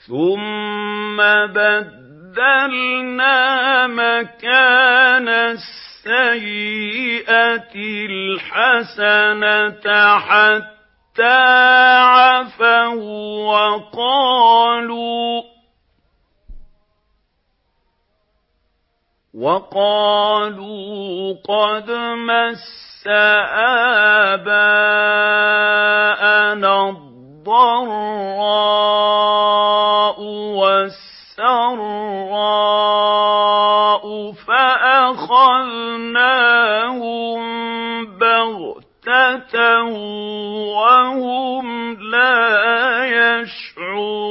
ثُمَّ بَدَّلْنَا مَكَانَ السَّيِّئَةِ الْحَسَنَةَ حَتَّىٰ عَفَوا وَقَالُوا قَدْ مَسَّ آبَاءَنَا الضَّرَّاءُ وَالسَّرَّاءُ فَأَخَذْنَاهُم بَغْتَةً وَهُمْ لَا يَشْعُرُونَ